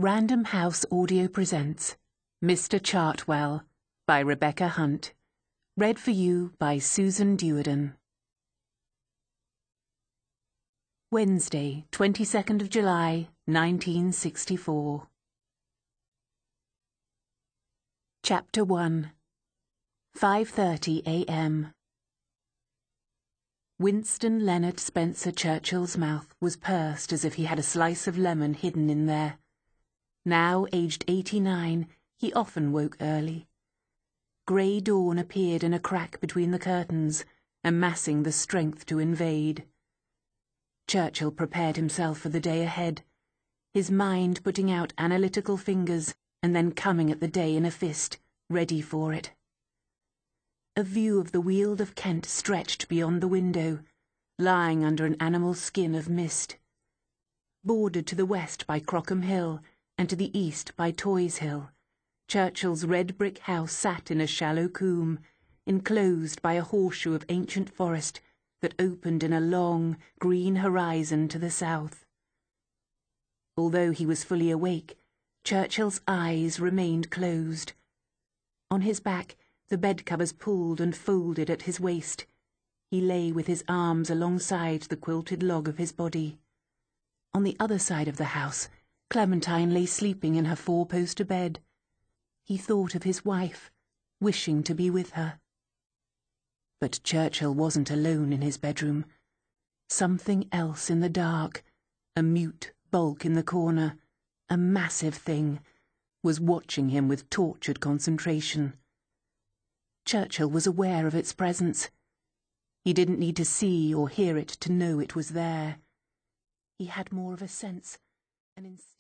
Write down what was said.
Random House Audio presents Mr. Chartwell by Rebecca Hunt. Read for you by Susan Duerden. Wednesday, 22nd of July, 1964. Chapter 1. 5:30 a.m. Winston Leonard Spencer Churchill's mouth was pursed as if he had a slice of lemon hidden in there. Now, aged 89, he often woke early. Grey dawn appeared in a crack between the curtains, amassing the strength to invade. Churchill prepared himself for the day ahead, his mind putting out analytical fingers and then coming at the day in a fist, ready for it. A view of the Weald of Kent stretched beyond the window, lying under an animal skin of mist. Bordered to the west by Crockham Hill, and to the east by Toys Hill, Churchill's red brick house sat in a shallow coombe, enclosed by a horseshoe of ancient forest that opened in a long, green horizon to the south. Although he was fully awake, Churchill's eyes remained closed. On his back, the bed-covers pulled and folded at his waist. He lay with his arms alongside the quilted log of his body. On the other side of the house, Clementine lay sleeping in her four-poster bed. He thought of his wife, wishing to be with her. But Churchill wasn't alone in his bedroom. Something else in the dark, a mute bulk in the corner, a massive thing, was watching him with tortured concentration. Churchill was aware of its presence. He didn't need to see or hear it to know it was there. He had more of a sense, an instinct.